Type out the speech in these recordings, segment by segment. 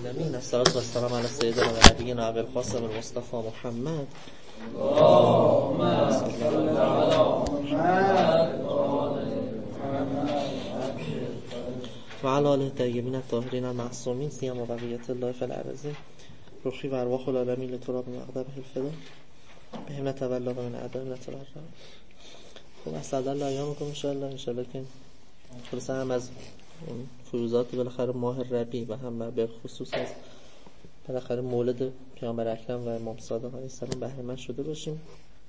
العالمین. الصلاة و السلام علی سیدنا و نبینا ابوالقاسم المصطفى محمد اللهم صل علی محمد و علی آله الطیبین الطاهرین المعصومین سیما بقیة الله فی الارضین. روحی و ارواح العالمین لتراب مقدمه الفدا بهم نتولا و من اعدام نتبرا. خب اسعد الله ایامکم انشاءالله که خلاصه هم از فیوزات بالاخره ماه ربیع و هم به خصوص از بالاخره مولد پیامبر اکرم و امام صادق علیه السلام بهره مند شده باشیم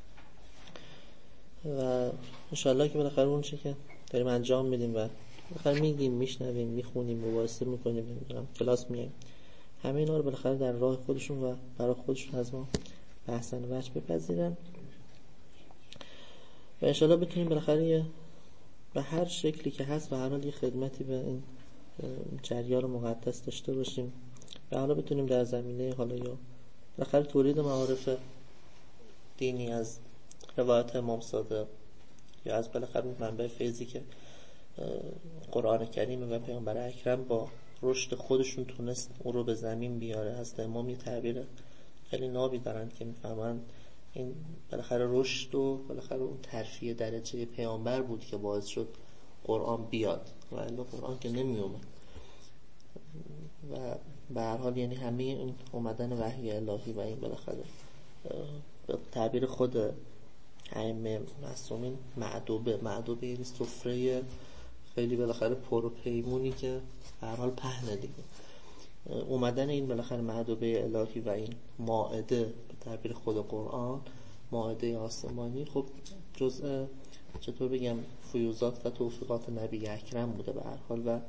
و انشاءالله که بالاخره اون چی که داریم انجام میدیم و بالاخره میگیم میشنویم میخونیم مباحثه میکنیم کلاس میایم همه اینا رو بالاخره در راه خودشون و برای خودشون از ما به احسن وجه بپذیرن و انشاءالله بتونیم بالاخره به هر شکلی که هست و هر حال یه خدمتی به این جریان مقدس داشته باشیم و حالا بتونیم در زمینه حالا یا بالاخره تولید معارف دینی از روایت امام صادق یا از بالاخره منبع فیضی که قرآن کریم و پیامبر اکرم با رشد خودشون تونست اون رو به زمین بیاره. هست امام یه تعبیر خیلی نابی دارن که میفهمن این بالاخره رشد و بالاخره اون ترفیع درجه پیامبر بود که باعث شد قرآن بیاد و الا قرآن که نمی اومد و به هر حال یعنی همه این اومدن وحی الهی و این بالاخره به تعبیر خود ائمه معصومین معدوبه یعنی سفره خیلی بالاخره پر و پیمونی که به هر حال پهنه دیگه. اومدن این بالاخره معدوبه الهی و این مائده به تعبیر خود قرآن مائده آسمانی خب جزء چطور بگم فیوزات و توفیقات نبی اکرم بوده به هر حال و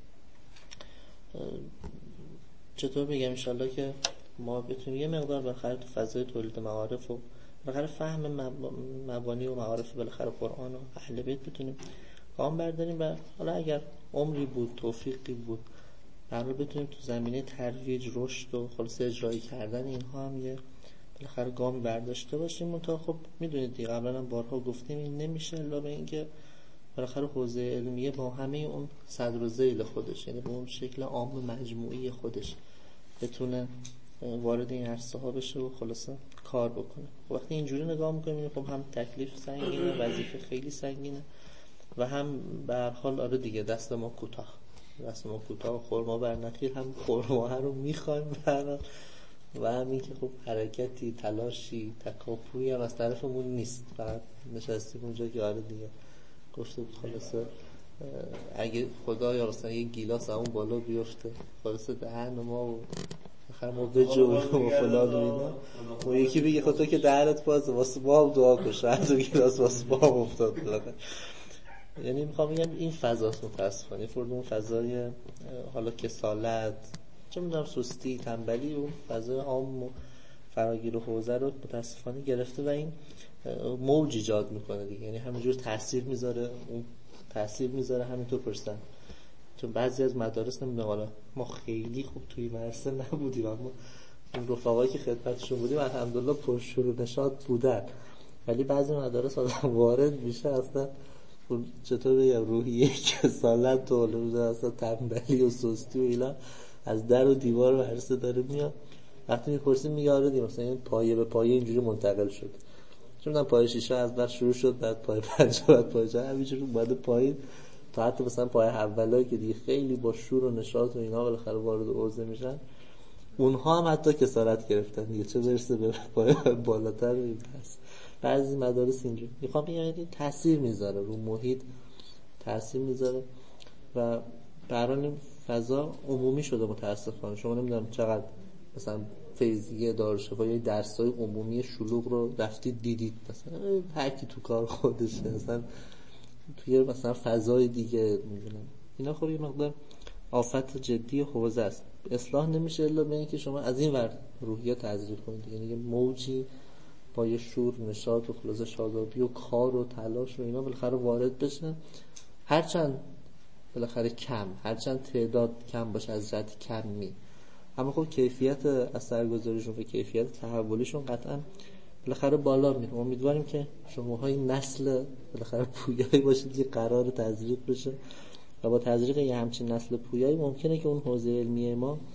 چطور بگم انشالله که ما بتونیم یه مقدار بالاخره تو فضای تولید معارف و بالاخره فهم مبانی و معارف بالاخره قرآن و اهل بیت بتونیم گام برداریم و حالا اگر عمری بود توفیقی بود برای بتونیم تو زمینه ترویج رشد و خلاص اجرایی کردن اینها هم یه بالاخره گامی برداشته باشیم. منتها خب میدونید دیگه قبلا هم بارها گفتیم این نمیشه الا به اینکه بالاخره حوزه علمیه با همه اون صدر و ذیل خودش یعنی به اون شکل عام مجموعی خودش بتونه وارد این عرصه ها بشه و خلاصه کار بکنه. وقتی اینجوری نگاه میکنیم خب هم تکلیف سنگینه وظیفه خیلی سنگینه و هم به هر حال آره دیگه دست ما کوتاه خرما بر نخیل هم خرما رو میخوایم و همین که خب حرکتی تلاشی تکاپویی هم از طرفمون نیست فقط نشستیم اونجا که آره دیگه گفته بود خلاصه اگه خدا یا مثلا یه گیلاس همون بالا بیفته خلاصه دهن ما و آخر ما بجو و فلان و اینا و یکی بگه خب تو که دهنت بازه واسه ما هم دعا کن شاید تو گیلاس واسه ما هم افتاد بلده. یعنی میخوام بگم این فضاست متاسفانه فرد اون فضای حالا کسالت چه میدونم سستی تنبلی اون فضای عام و فراگیر و حوزه رو متاسفانه گرفته و این موج ایجاد میکنه دیگه. یعنی همینجور تاثیر میذاره همینطور پرسن چون بعضی از مدارس نمیدونم حالا ما خیلی خوب توی مدرسه نبودیم اما اون رفقایی که خدمتشون بودیم الحمدلله پرشور و نشاط بودن ولی بعضی مدارس آدم وارد میشه اصلا چطور بگم روحیه کسالت و اصلا تنبلی و سستی و اینا از در و دیوار مدرسه داره میاد. وقتی میپرسیم میگه آره دیگه مثلا این پایه به پایه اینجوری منتقل شد چون پایه شیشه از بر شروع شد بعد پایه پنجم بعد پایه چهارم همینجوری اومده پایین تا حتی مثلا پایه اولایی که دیگه خیلی با شور و نشاط و اینا بالاخره وارد حوزه میشن اونها هم حتی کسالت گرفتن دیگه چه برسه به پایه بالاتر این هست. بعضی مدارس اینجوری میخوام بگم این تاثیر میذاره رو محیط تاثیر میذاره و برای این فضا عمومی شده متاسفانه. شما نمیدونم چقدر مثلا فیضیه دارالشفا یا درس‌های عمومی شلوغ رو رفتید دیدید مثلا هر کی تو کار خودشه مثلا توی مثلا فضای دیگه میدونم اینا خب یه مقدار آفت جدی حوزه است. اصلاح نمیشه الا به اینکه شما از این ور روحیه تزریق کنید یعنی یه موجی با یه شور نشاط و خلاصه شادابی و کار و تلاش و اینا بالاخره وارد بشه هرچند بالاخره هرچند تعداد کم باشه از جهت کمی اما خب کیفیت اثرگذاریشون و کیفیت تحولیشون قطعا بالاخره بالا میره. امیدواریم که شماهای نسل بالاخره پویایی باشید که قرار تزریق بشه و با تزریق یه همچین نسل پویایی ممکنه که اون حوزه علمی ما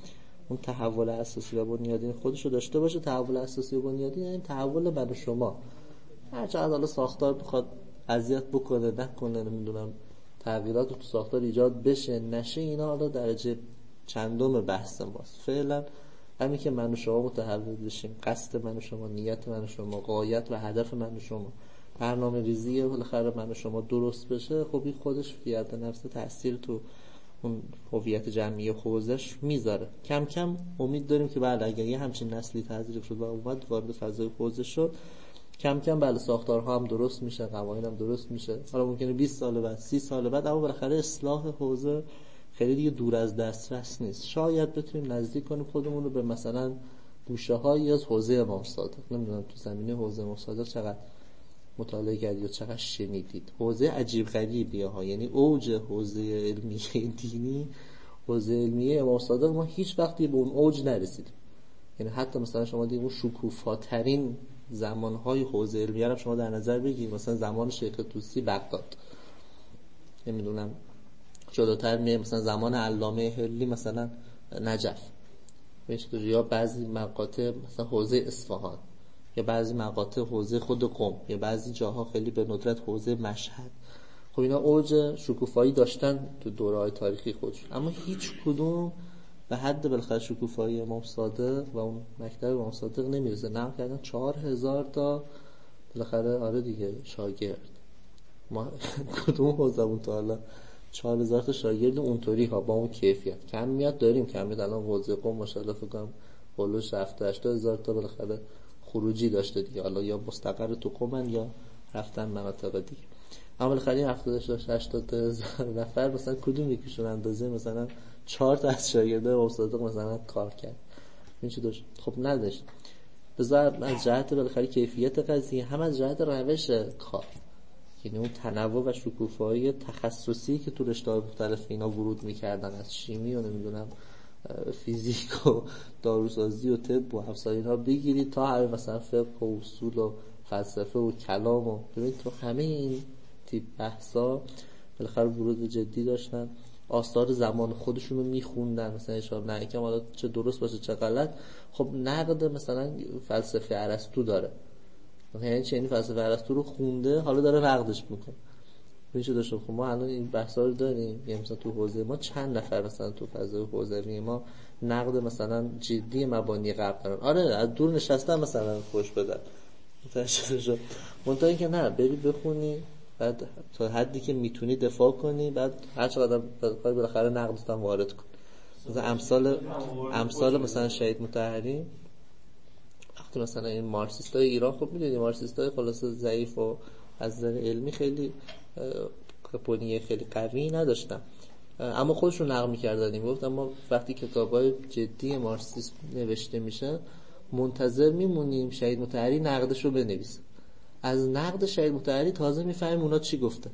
اون تحول اساسی و بنیادین خودشو داشته باشه. تحول اساسی و بنیادین یعنی تحول من و شما. هر چقدر حالا ساختار بخواد اذیت بکنه نکنه، نمیدونم تغییرات تو ساختار ایجاد بشه نشه، اینا حالا درجه چندم بحث ماست. فعلا همین که من و شما متحول بشیم، قصد من و شما، نیت من و شما، غایت و هدف من و شما، برنامه ریزی بالاخره من و شما درست بشه، خب این خودش فی حد نفس تأثیر تو اون هویت جمعی حوزش میذاره. کم کم امید داریم که بله اگر یه همچین نسلی تزریق شد و اومد وارد فضای حوزه شد، کم کم بله ساختارها هم درست میشه، قوانین هم درست میشه. حالا ممکنه 20 سال بعد 30 سال بعد، اما بالاخره اصلاح حوزه خیلی دیگه دور از دسترس نیست. شاید بتونیم نزدیک کنیم خودمون رو به مثلا گوشه‌هایی از حوزه امام صادق. نمیدونم تو زمینه حوزه امام صادق چقدر مطالعه کردید یا چقدر شنیدید. حوزه عجیب غریبیه ها، یعنی اوج حوزه علمیه دینی، حوزه علمیه امام صادق، ما هیچ وقتی به اون اوج نرسیدیم. یعنی حتی مثلا شما دیگه اون شکوفاترین زمانهای حوزه علمیه رو شما در نظر بگیرید، مثلا زمان شیخ طوسی بغداد، نمیدونم جلوتر میه مثلا زمان علامه هلی مثلا نجف، یا بعضی مقاطع مثلا حوزه اصفهان، یا بعضی مقاطع حوزه خود قم، یا بعضی جاها خیلی به ندرت حوزه مشهد. خب اینا اوج شکوفایی داشتن تو دوره‌های تاریخی خودشون، اما هیچ کدوم به حد بالاخره شکوفایی امام صادق و اون مکتب امام صادق نمیرسه. نقل کردن 4000 تا بالاخره آره دیگه شاگرد. ما کدوم حوزمون تا حالا 4000 تا شاگرد اونطوری ها با اون کیفیت؟ کمیت داریم، کمیت الان حوزه قم ماشاءالله فکر کنم بالوش 70000 تا بالاخره خروجی داشته دیگه، حالا یا مستقر تو قم یا رفتن مناطق دیگه. اما بالاخره 70000 نفر مثلا کدوم یکیشون اندازه مثلا 4 تا از شاگردای امام صادق مثلا کار کرد؟ این چه داشت؟ خب نداشت. بذار از جهت بالاخره کیفیت قضیه، هم از جهت روش کار، یعنی اون تنوع و شکوفایی تخصصی که تو رشته‌های مختلف اینا ورود می‌کردن، از شیمی و نمیدونم فیزیک و داروسازی و طب و همسایه اینا بگیرید تا همه مثلا فقه و اصول و فلسفه و کلام و ببینید تو همه این تیپ بحثا بالاخره ورود جدی داشتن. آثار زمان خودشونو میخوندن، مثلا اشاره نه که حالا چه درست باشه چه غلط، خب نقد مثلا فلسفه ارسطو داره، یعنی چنین فلسفه ارسطو رو خونده حالا داره نقدش میکنه. میشه داشت. خب ما الان این بحثا رو داریم، یعنی مثلا تو حوزه ما چند نفر مثلا تو فضای حوزوی ما نقد مثلا جدی مبانی قبل دارن، آره از دور نشستن مثلا خوش بدن متأسفانه، منتها که نه بری بخونی، بعد تا حدی که میتونی دفاع کنی، بعد هر چقدر بالاخره نقدت هم وارد کن. مثلا امثال مثلا شهید مطهری، وقتی مثلا این مارکسیستای ایران، خب میدونی مارکسیستای خلاصه ضعیف و از نظر علمی خیلی بنیه خیلی قوی نداشتن، اما خودشون نقد می‌کردن. میگفتن ما وقتی کتابای جدی مارکسیسم نوشته میشه منتظر میمونیم شهید مطهری نقدشو بنویسه، از نقد شهید مطهری تازه میفهمیم اونا چی گفتن.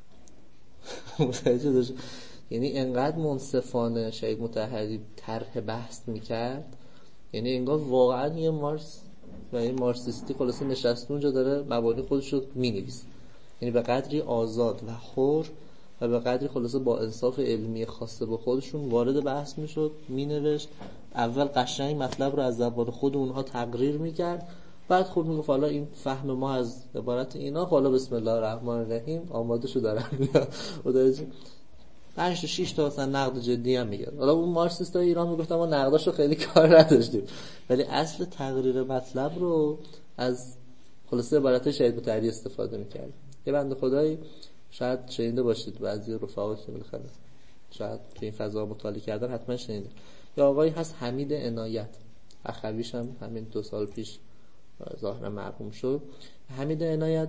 متوجه داشت؟ یعنی انقدر منصفانه شهید مطهری طرح بحث میکرد، یعنی انگار واقعا یه مارکس و یه مارکسیستی خلاصه نشسته اونجا داره مبانی خودش رو مینویسه، یعنی به قدری آزاد و حر و به قدری خلاصه با انصاف علمی خاصه به خودشون وارد بحث میشد، مینوشت، اول قشنگ مطلب رو از زبان خود اونها تقریر میکرد، بعد خب میگفت حالا این فهم ما از عبارت اینا، حالا بسم الله الرحمن الرحیم آماده شو دارن و 5 تا 6 تا مثلا نقد جدی هم میگه. حالا اون مارکسیستای ایران میگفتن ما نقداشو خیلی کار نداشتیم، ولی اصل تقریر مطلب رو از خلاصه عبارت شهید مطهری استفاده میکرد. یه بنده خدایی شاید شنیده باشید، بعضی رفقا که بالاخره شاید تو این فضا مطالعه کردن حتما شنیده، یا آقایی هست حمید عنایت، اخویش هم همین 2 سال پیش ظاهرا مرحوم شد. حمید عنایت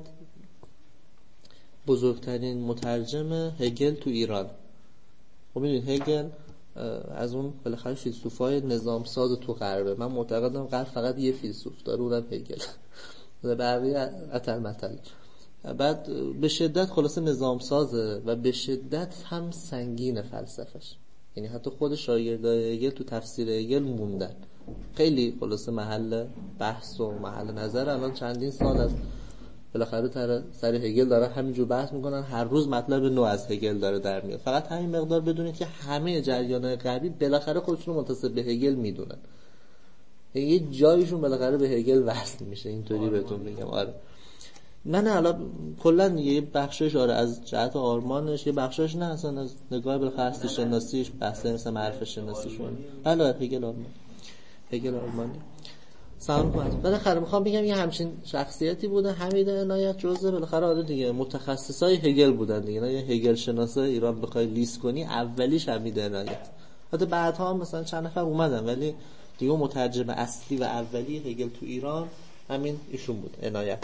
بزرگترین مترجم هگل تو ایران. خب میدونید هگل از اون بالاخره فیلسوفای نظام ساز تو غربه. من معتقدم غرب فقط یه فیلسوف داره، اونم هگل، بقیه اتل متل. بعد به شدت خلاصه نظام سازه و به شدت هم سنگین فلسفش، یعنی حتی خود شاگردای هگل تو تفسیر هگل موندن، خیلی خلاصه محل بحث و محل نظر. الان چندین سال از بالاخره سر هگل دارن همینجور بحث میکنن، هر روز مطلب نو از هگل داره در میاد. فقط همین مقدار بدونید که همه جریان‌های غربی بالاخره خودشون رو منتسب به هگل میدونن، یه جایشون بالاخره به هگل وصل میشه، اینطوری بهتون میگم. آره من حالا کلا یه بخشش آره از جهت آرمانش، یه بخشش نه اصلا از نگاه بالاخره هستی شناسیش، بحث مثلا معرفت شناسیشون. بله هگل آرمانی سلام کنم. بالاخره میخوام بگم یه همچین شخصیتی بوده حمید عنایت، جزء بالاخره آره دیگه متخصصای هگل بودن دیگه. نه یه هگل شناسای ایران بخوای لیست کنی اولیش حمید عنایت، البته بعدها هم مثلا چند نفر اومدن ولی دیگه مترجم اصلی و اولی هگل تو ایران همین ایشون بود، عنایت.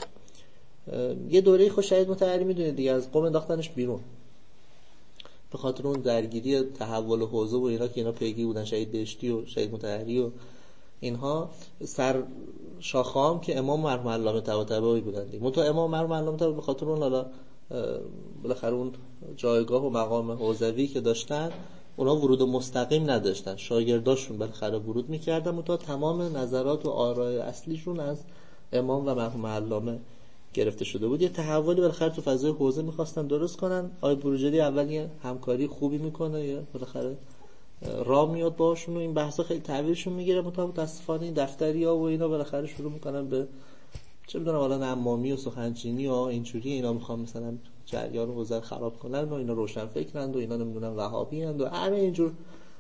یه دوره خوش شهید مطهری میدونید دیگه، از قم انداختنش بیرون به خاطر اون درگیری تحول حوزه و اینا که اینا پیگیر بودن، شهید بهشتی و شهید مطهری و اینها. سر شاخام که امام مرحوم علامه طباطبایی بودن دیگه. منتها امام مرحوم علامه طباطبایی به خاطر اون حالا بالاخره اون جایگاه و مقام حوزوی که داشتن، اونا ورود مستقیم نداشتن، شاگرداشون بالاخره ورود میکردن، منتها تمام نظرات و آراء اصلیشون از امام و مرحوم علامه گرفته شده بود. یه تحولی بالاخره تو فضای حوزه می‌خواستن درست کنن. آقای بروجردی اول یه همکاری خوبی میکنه، یه بالاخره راه میاد باشون و این بحثا خیلی تعبیرشون میگیره، متاسفانه این دفتری‌ها و اینا بالاخره شروع میکنن به چه میدونم حالا نمامی و سخنچینی و اینجوری، اینا میخوان مثلا جریان حوزه خراب کنن و اینا روشن فکرند و اینا نمیدونم وهابی اند و همه اینجور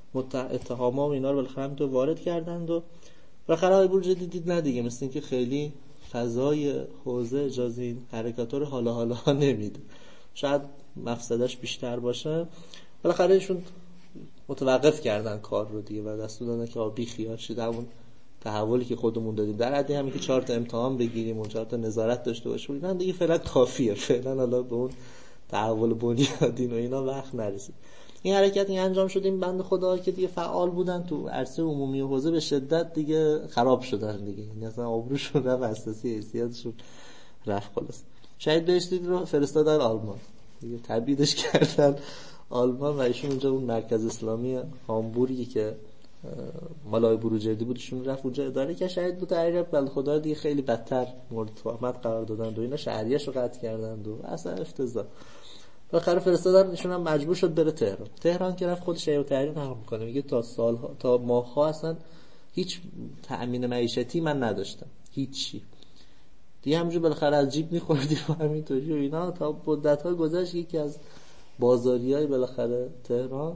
اتهاما و اینا رو بالاخره هم تو وارد کردند و بالاخره آقای بروجردی دید نه دیگه، مثل اینکه خیلی فضای حوزه اجازه این حرکات رو حالا نمیده، شاید مفسدش بیشتر باشه. بالاخره ایشون متوقف کردن کار رو دیگه و دستور دادن که بی خیال شید، همون تحولی که خودمون دادیم در حد همین که 4 تا امتحان بگیریم و 4 تا نظارت داشته باشیم اینا دیگه فعلا کافیه، فعلا حالا به اون تحول بنیادین و اینا وقت نرسید. این حرکت این انجام شد، این بنده خدا که دیگه فعال بودن تو عرصه عمومی و حوزه به شدت دیگه خراب شدن دیگه، یعنی اصلا آبروشون رفت، اساسی حیثیتشون رفت. خلاص شهید بهشتی رو فرستادن آلمان دیگه، تبعیدش کردن آلمان و ایشون اونجا اون مرکز اسلامی هامبورگی که مالای بروجردی بودشون رفت اونجا اداره که شهید بود. تعریف بنده خدا دیگه خیلی بدتر مورد تهمت قرار دادن و اینا، شهریه‌اش رو قطع کردن و اصلا افتضاح. بالاخره فرستادن، ایشون هم مجبور شد بره تهران که رفت خود شیعه و تحریر نقل میکنه، میگه تا ماه‌ها اصلا هیچ تأمین معیشتی من نداشتم، هیچی دیگه، همونجور بالاخره از جیب میخوردیم و همینطوری و اینا. تا مدت‌ها گذشت یکی از بازاریای بالاخره تهران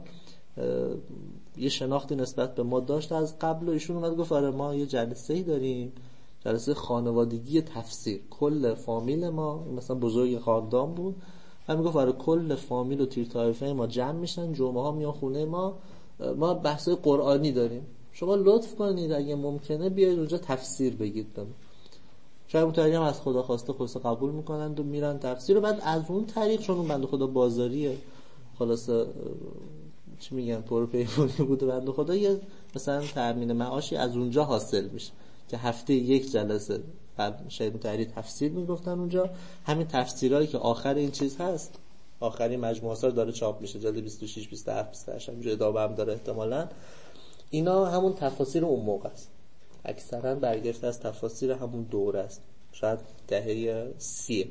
یه شناختی نسبت به ما داشت از قبل و ایشون اومد گفت آره ما یه جلسه‌ای داریم، جلسه خانوادگی تفسیر، کل فامیل ما مثلا بزرگ خاندان بود، هم میگفت آره کل فامیل و تیر طایفه ما جمع میشن، جمعه ها میان خونه ما بحثای قرآنی داریم، شما لطف کنید اگه ممکنه بیاید اونجا تفسیر بگید بهم. شاید متعالی هم از خدا خواسته خلاصه قبول میکنند و میرن تفسیر. و بعد از اون طریق چون اون بنده خدا بازاریه خلاصه چی میگن پرپیمونی بوده بنده خدا، یه مثلا تامین معاشی از اونجا حاصل میشه که هفته یک جلسه بعد شاید متعالی تفسیر میگفتن اونجا. همین تفسیرایی که آخر این چیز هست، آخرین مجموعه اثر داره چاپ میشه، جلد 26 27 28 همینجوری ادامه هم داره احتمالاً، اینا همون تفاسیر اون موقع است، اکثرا برگرفته از تفاسیر همون دوره است، شاید دهه 30.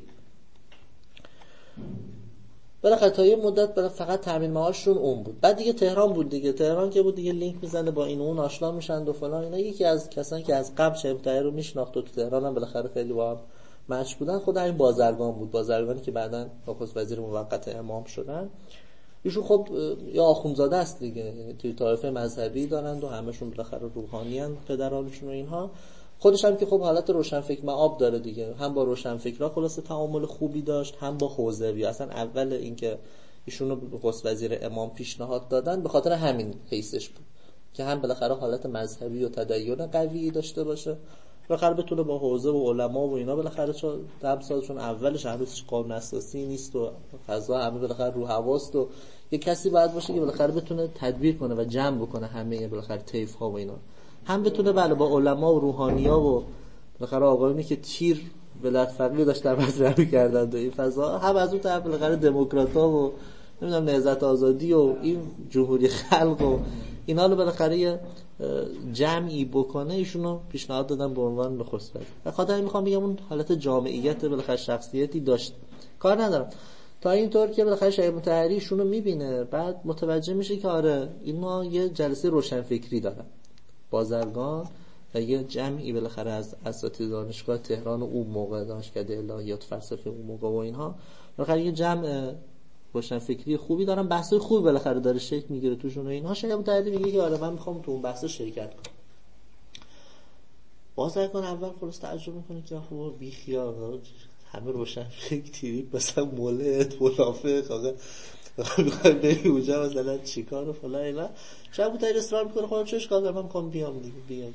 بالاخره تا یه مدت فقط تامین معاششون اون بود. بعد دیگه تهران بود دیگه، تهران که بود دیگه لینک میزنه با این اون، آشنا میشن و فلان اینا. یکی از کسانی که از قبل شیخ طاهر رو میشناخت و تو تهران هم بالاخره خیلی با هم مچ بودن، خود همین بازرگان بود، بازرگانی که بعداً نخست وزیر موقت امام شدن. ایشون خب یا آخوندزاده است دیگه، یعنی طایفه مذهبی دارند و همشون بالاخره روحانی ان پدرانشون و اینها. خودش هم که خب حالت روشنفکر مآب داره دیگه، هم با روشنفکرها خلاصه تعامل خوبی داشت، هم با حوزوی. اصلا اول اینکه ایشون رو نخست وزیر امام پیشنهاد دادن به خاطر همین حیثش بود که هم بالاخره حالت مذهبی و تدین قوی داشته باشه، بالاخره بتونه با حوزه و علما و اینا بالاخره چون دمسازشون اولش هنوز قانون اساسی نیست و فضا همه بالاخره رو حواست و یه کسی باید باشه که بالاخره بتونه تدبیر کنه و جمع بکنه همه بالاخره طیف ها و اینا، هم بتونه بله با علما و روحانیا و بالاخره آقایونی که تیر ولایت فقیه داشتن مطرح می‌کردن و این فضا، هم از اون طرف بالاخره دموکرات‌ها و نمیدونم نهضت آزادی و این جمهوری خلق و اینا رو بالاخره یه جمعی بکنه، ایشونو پیشنهاد دادن به عنوان نخست وزیر. و خاطر میخوام بگم اون حالت جامعیت بالاخره شخصیتی داشت، کار ندارم، تا اینطور که بالاخره شهید مطهری ایشونو میبینه، بعد متوجه میشه که آره اینا یه جلسه روشنفکری دارن، بازرگان و یه جمعی بالاخره از اساتید دانشگاه تهران و اون موقع دانشکده الهیات فلسفه اون موقع و اینها، بالاخره یه جمع روشنفکری خوبی دارن، بحثای خوبی بالاخره داره شکل میگیره توشون و اینها. شهید مطهری میگه که آره من میخوام تو اون بحثا شرکت کنم. بازرگان اول خلاص تعجب میکنه که خب بی خیال همه روشنفکری مثلا مولد منافق آقا میخوای بری اونجا مثلا چیکار و فلان اینا. شهید مطهری اصرار میکنه خب چه اشکال داره، من میخوام بیام دیگه، بیام.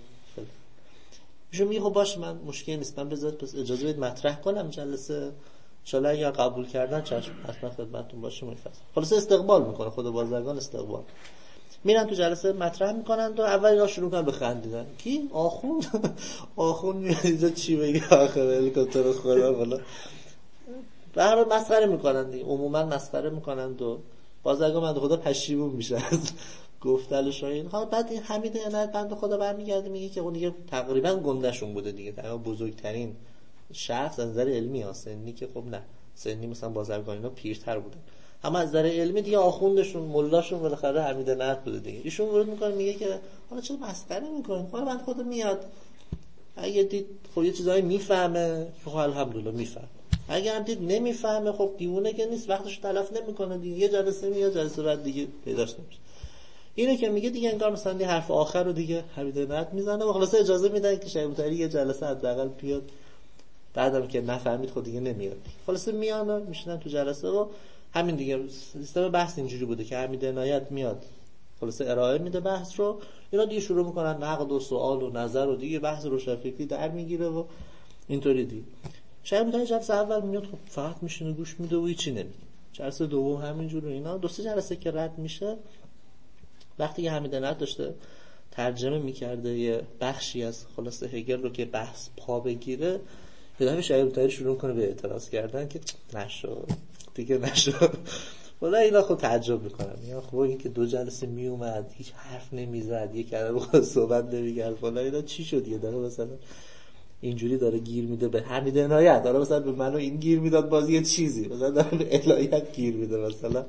ایشون میگه خب باشه من مشکلی نیست، من بذارید پس اجازه بدید مطرح کنم جلسه، ان شاء الله یا قبول کردن چشم حتما خدمتتون باشیم میفرست. خلاص استقبال میکنه خود بازرگان، استقبال میرن تو جلسه مطرح میکنن و اول را شروع کنن بخندیدن. کی؟ آخوند میاد اینجا چی بگه آخه هلیکوپتر خدا والا. به هر حال مسخره میکنن دیگه، عموما مسخره میکنن و بازرگان بنده خدا پشیمون میشه از گفتلش این. بعد این حمید عنایت بنده خدا برمیگرده میگه که اون دیگه تقریبا گندهشون بوده دیگه، تقریبا بزرگترین شخص از نظر علمی ها، سنی که خب نه سنی مثلا بازرگان اینا پیرتر بوده، اما از نظر علمی دیگه آخوندشون ملاشون بالاخره حمید عنایت بوده دیگه. ایشون ورود میکنه میگه که حالا چرا مسخره میکنین، حالا بنده خدا میاد اگه دید خب یه چیزایی میفهمه خب الحمدلله میفهمه، اگه هم دید نمیفهمه خب دیوونه که نیست، وقتش تلف نمیکنه دیگه، یه جلسه میاد جلسه بعد دیگه پیداش نمیشه. اینو که میگه دیگه انگار مثلا یه حرف آخر رو دیگه حمید عنایت میزنه و خلاص اجازه میدن که شهید مطهری یه جلسه حداقل بیاد، بعدم که نفهمید خود دیگه نمیاد. خلاص میان میشینن تو جلسه و همین دیگه سیستم بحث اینجوری بوده که حمید عنایت میاد خلاص ارائه میده بحث رو، اینا دیگه شروع میکنن نقد و سوال و نظر و دیگه بحث روشنفکری در میگیره و اینطوری دیگه. شهید مطهری جلسه اول میاد خب فقط میشینه گوش میده و هیچی نمیگه. جلسه دوم همینجوری اینا، دو سه جلسه که رد میشه، وقتی که حمید عنایت داشته ترجمه میکرده یه بخشی از خلاصه هگل رو که بحث پا بگیره، یه دفعه شهید مطهری شروع کنه به اعتراض کردن که نشد دیگه نشد. والا اینا خب تعجب میکنم، میگن خب این که دو جلسه میومد هیچ حرف نمیزد، یک کلمه صحبت نمیکرد، والا اینا چی شد یه دفعه مثلا اینجوری داره گیر میده به حمید عنایت، داره مثلا به منو این گیر میداد باز یه چیزی مثلا داره به الهیات گیر میده مثلا.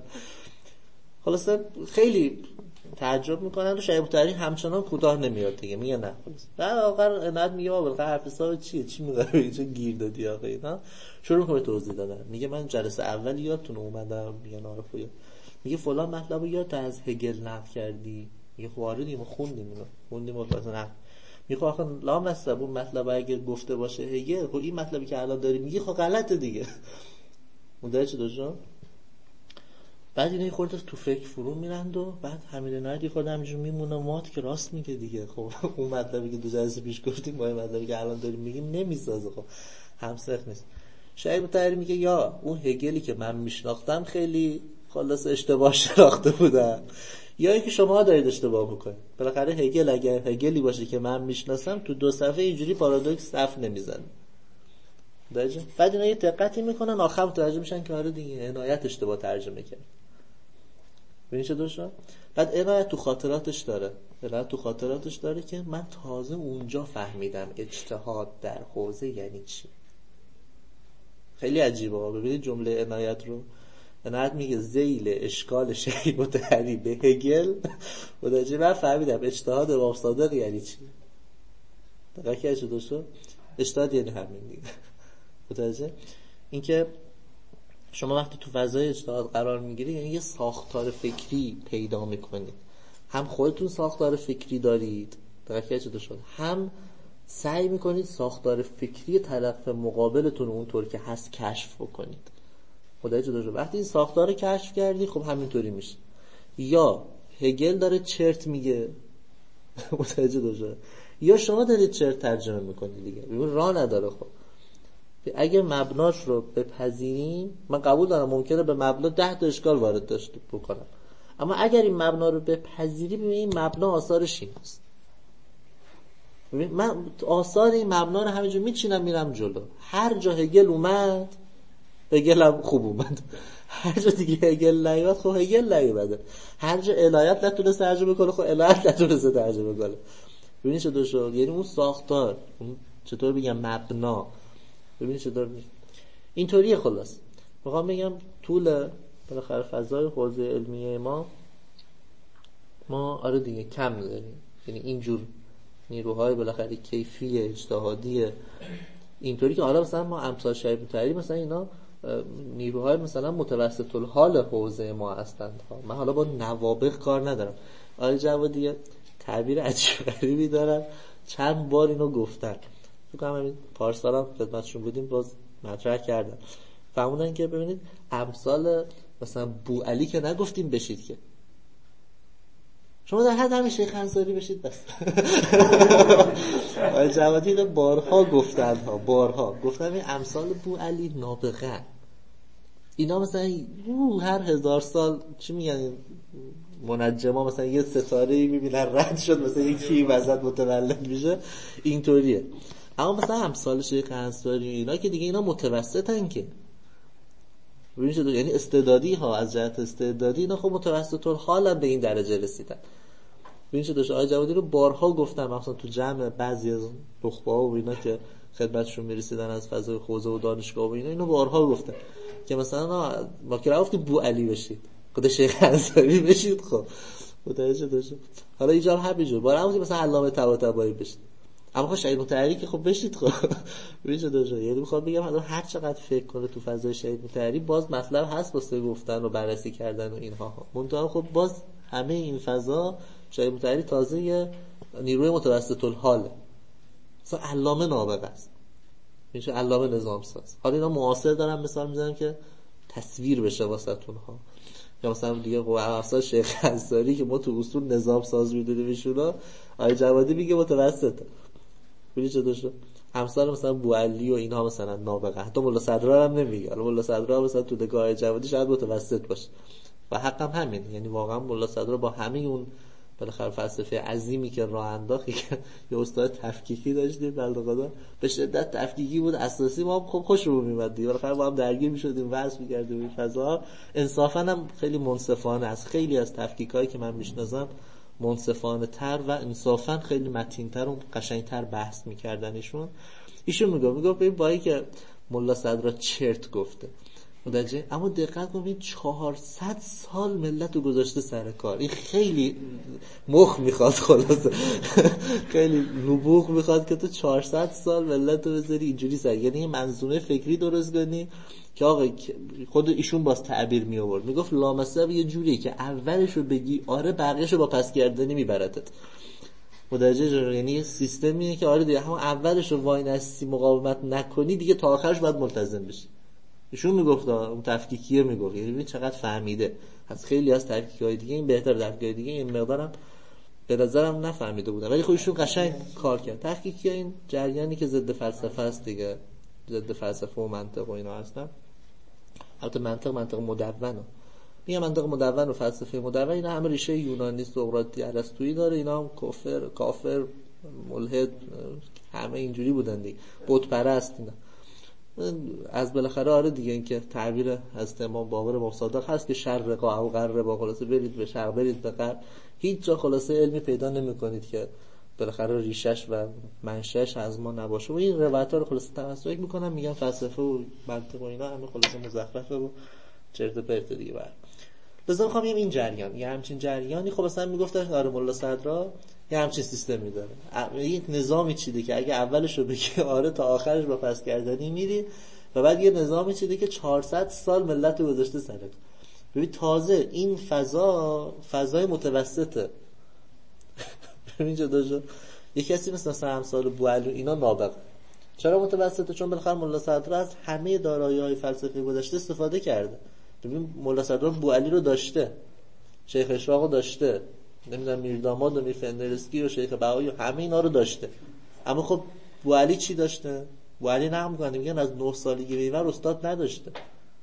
خلاصه خیلی تعجب میکنن و شهید مطهری همچنان کوتاه نمیاد دیگه، میگه نه خلاص. در آخر عنایت میگه بابا حرف حساب چیه، چی میگه اینجا گیر دادی آخه اینا. شروع کنه توضیح دادن، میگه من جلسه اول یادتونه اومدم، میگه عارفو میگه فلان مطلبو یادت از هگل نقل کردی، میگه خب آره دیگه ما خوندیم مثلا. میگه آخه لام نصب اون مطلب اگه گفته باشه هگل، خب این مطلبی که الان داری میگی خب غلطه دیگه. مدعی چه دوشون؟ بعد اینا خورده تو فکر فرو میرند و بعد حمید عنایت خورده همینجور میمونه مات که راست میگه دیگه. خب اون مطلبی که دو جلسه پیش گفتیم با این مطلبی که الان داریم میگیم نمیسازه، خب همسخت نیست. شهید مطهری میگه یا اون هگلی که من میشناختم خیلی خلاص اشتباه شناخته بودم، یا اینکه شما دارید اشتباه میکنید. بالاخره هگل اگر هگلی باشه که من میشناسم تو دو صفحه اینجوری پارادوکس صف نمیزنه. بعد اینا یه دقتی میکنن آخر متوجه میشن که آره دیگه عنایت اشتباه ترجمه کرد. ببین چه دوشا؟ بعد عنایت تو خاطراتش داره که من تازه اونجا فهمیدم اجتهاد در حوزه یعنی چی. خیلی عجیبه. ببینید جمله عنایت رو، عنایت میگه ذیل اشکال شهید مطهری به هگل متوجه من فهمیدم اجتهاد امام صادق یعنی چی. دقیقه چه دوشا؟ اجتهاد یعنی همین دیگه. متوجه؟ اینکه شما وقتی تو فضای اجتهاد قرار میگیری یعنی یه ساختار فکری پیدا میکنید، هم خودتون ساختار فکری دارید دقیقه چه شد، هم سعی میکنید ساختار فکری طرف مقابلتون اونطور که هست کشف بکنید. خدای جدا شد. وقتی این ساختار رو کشف کردی خب همینطوری میشه. یا هگل داره چرت میگه متوجه شد، یا شما دارید چرت ترجمه میکنید دیگه، راه نداره. خب اگه مبناش رو بپذیریم، من قبول دارم ممکنه به مبنا 10 تا اشکال وارد داشته بکنم، اما اگر این مبنا رو بپذیری ببین این مبنا آثارش این است. ببین من آثار این مبنا رو همینجور میچینم میرم جلو. هر جا هگل اومد هگل هم خوب اومد، هر جا دیگه هگل نیومد خب هگل نیومده، هر جا الهیات نتونست ترجمه کنه خب الهیات نتونست ترجمه کنه. ببینید چطور شد، یعنی اون ساختار، اون چطور بگم مبنا، ببینید چطور اینطوریه. خلاص میخوام بگم طول بالاخره فضای حوزه علمیه ما آره دیگه کم داریم، یعنی اینجور نیروهای بالاخره کیفی اجتهادی اینطوری که حالا مثلا ما امثال شریف طریق مثلا اینا نیروهای مثلا متوسط الحال حوزه ما هستند. من حالا با نوابغ کار ندارم. آقای جوادی تعبیر عجیب غریبی دارن، چند بار اینو گفتن، فکر کنم همین پارسال هم خدمتشون بودیم باز مطرح کردن، فهموندن که ببینید امثال مثلا بوعلی که نگفتیم بشید که شما در حد همین شیخ انصاری بشید بس. آقای جوادی اینو بارها گفتن این امثال بوعلی نابغه، اینا مثلا هر 1000 سال چی میگن منجما مثلا یه ستاره‌ای میبینن رد شد مثلا یکی وسط متولد میشه، اینطوریه. اما مثلا امثال شیخ انصاری اینا که دیگه اینا متوسطن که ببین چطور، یعنی استعدادی ها از جهت استعدادی اینا خب متوسط الحال به این درجه رسیدن. ببین چطور آقای جوادی رو بارها گفتم مثلا تو جمع بعضی از نخبه‌ها و اینا که خدمتشون میرسیدن از فضای حوزه و دانشگاه و اینا، اینو بارها گفتم که مثلا ما که گفتیم بوعلی بشید خود شیخ انصاری بشید، خب متوجه شد. حالا اینجا هم همینجور بارم که مثلا علامه طباطبایی بشید، اما خب شهید مطهری که خب بشید. خب ببین چطور، یعنی میخوام بگم حالا هر چقدر فکر کنه تو فضای شهید مطهری باز مطلب هست واسه گفتن و بررسی کردن و اینها. منتها خب باز همه این فضا شهید مطهری تازه یه نیروی متوسط الحاله، مثلا علامه نابغه است، میشه علامه نظام ساز. حالا اینا معاصر دارن مثال میزنن که تصویر بشه واسهتون ها، یا مثلا دیگه خب افسر شیخ انصاری که ما تو اصول نظام ساز میدونیم ایشونا، آقای جوادی میگه متوسطه. ببین چه داشته امثال مثلا بوعلی و اینها مثلا نابغه، حتی ملا صدرا هم نمیگه. حالا ملا صدرا مثلا تو نگاه جوادی شاید متوسط باشه و حقم همین، یعنی واقعا ملا صدرا با همین اون بالاخره فلسفه عظیمی که راه انداخت، که یه استاد تفکیکی داشتیم بنده خدا به شدت تفکیکی بود اساسی، ما خب خوشمون میاد دیگه، بالاخره با هم درگیر میشدیم واسه می‌کردیم این فضا. انصافا هم خیلی منصفانه است، خیلی از تفکیکایی که من میشناسم منصفانه تر و انصافا خیلی متین‌تر و قشنگ‌تر بحث می‌کردن ایشون میگه ببین با اینکه ملا صدرا چرت گفته متوجه، اما دقت کنید 400 سال ملت رو گذاشته سر کار. این خیلی مخ میخواد، خلاصه خیلی نبوغ میخواد که تو 400 سال ملت رو بذاری اینجوری سر، یعنی یه منظومه فکری درست کنی که آقا خود ایشون باز تعبیر می آورد، میگفت لامصب یه جوریه که اولش رو بگی آره بقیه‌شو با پس کردنی میبرتت. متوجه، یعنی یه سیستمیه که آره دیگه همون اولش رو وای نستی مقاومت نکنی دیگه تا آخرش باید ملتزم بشی. ایشون میگفت اون تفکیکیه میگفت، یعنی ببین چقدر فهمیده از خیلی از تفکیک‌های دیگه، این بهتر تفکیک‌های دیگه این مقدارم به نظرم نفهمیده بودن، ولی خب ایشون قشنگ کار کرد. تفکیکیه این جریانی که ضد فلسفه است دیگه، ضد فلسفه و منطق و اینا هستن. البته منطق مدونه، میگم منطق مدون و فلسفه مدون اینا همه ریشه یونانی سقراطی ارسطویی داره، اینا هم کافر ملحد همه اینجوری بودن دیگه، بت پرست اینا. از بالاخره آره دیگه این که تعبیر از امام باقر مصادق هست که شرقا او غربا، خلاصه برید به شرق برید به غرب، هیچ جا خلاصه علمی پیدا نمی‌کنید که بالاخره ریشش و منشأش از ما نباشه. و این روایت‌ها رو خلاصه توسط می‌کنم میگم فلسفه و منطق و اینا همه خلاصه مزخرفه و چرت و پرت دیگه. بعد لازم می‌خوام این جریان یه همچین جریانی خب مثلا میگفتن آره ملا صدرا یه همچین سیستمی داره، یک نظامی چیده که اگه اولش رو بگی آره تا آخرش با پس کردنی میری، و بعد یه نظامی چیده که 400 سال ملت رو گذاشته سرت. ببین تازه این فضای متوسطه. ببین چه داشت یه کسی مثلا امثال بوعلی اینا نابغه. چرا متوسطه؟ چون بالاخره ملا صدرا از همه دارایی‌های فلسفی گذشته استفاده کرده. ببین ملا صدرا بوعلی رو داشته، شیخ اشراق رو داشته، نمیدونم میرداماد و میرفندرسکی و شیخ بهایی و همه اینا رو داشته، اما خب بوعلی چی داشته؟ بوعلی نقل می‌کنه میگن از 9 سالگی به اینور استاد نداشته.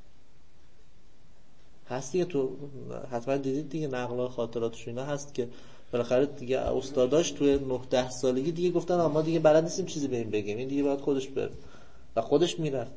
هست دیگه، تو حتما دیدید دیگه نقل خاطراتش اینا هست که بالاخره دیگه استاداش توی 9-10 سالگی دیگه گفتن ما دیگه بلد نیستیم چیزی به این بگیم، این دیگه باید خودش بره و خودش میرفت.